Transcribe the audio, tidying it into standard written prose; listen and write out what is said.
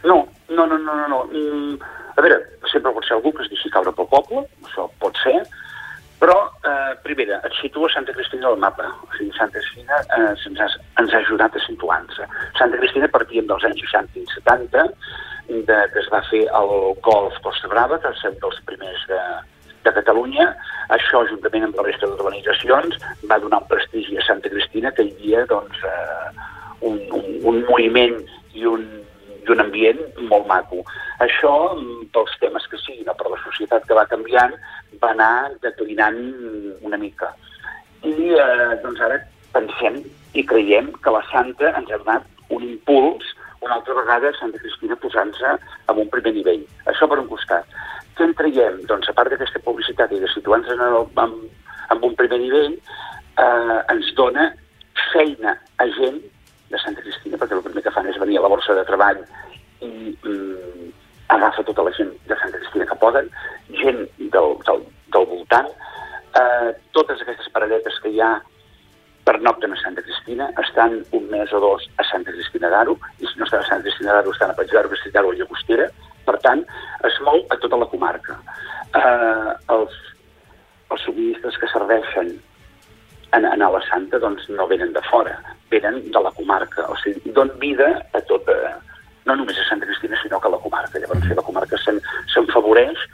No. A veure, sempre pot ser algú que es deixi caure pel poble, això pot ser, però, primera, et situa Santa Cristina al mapa. O sigui, Santa Cristina ens ha ajudat a situar-nos. Santa Cristina partíem dels anys 60 i 70, que es va fer el Golf Costa Brava, que és un dels primers de Catalunya. Això, juntament amb la resta d'urbanitzacions, va donar un prestigi a Santa Cristina, que hi havia doncs, un moviment i un ambient molt maco. Això, pels temes que siguin, o per la societat que va canviant, va anar declinant una mica. I doncs ara pensem i creiem que la Santa ens ha donat un impuls, una altra vegada Santa Cristina posant-se en un primer nivell. Això per un costat. Què en traiem? Doncs a part d'aquesta publicitat i de situar-nos en un primer nivell, ens dona feina a gent de Santa Cristina, perquè el primer que fan és venir a la borsa de treball i agafa tota la gent de Santa Cristina que poden, gent del voltant. Totes aquestes parelletes que hi ha pernocten a Santa Cristina, estan un mes o dos a Santa Cristina d'Aro, i si no estan a Santa Cristina d'Aro, estan a Patge d'Aro, Castell o Llagostera. Per tant, es mou a tota la comarca. Els subministres que serveixen a la Santa doncs, no venen de fora, venen de la comarca. O sigui, donen vida a tota, no només a Santa Cristina, sinó que a la comarca. Llavors, la comarca s'enfavoreix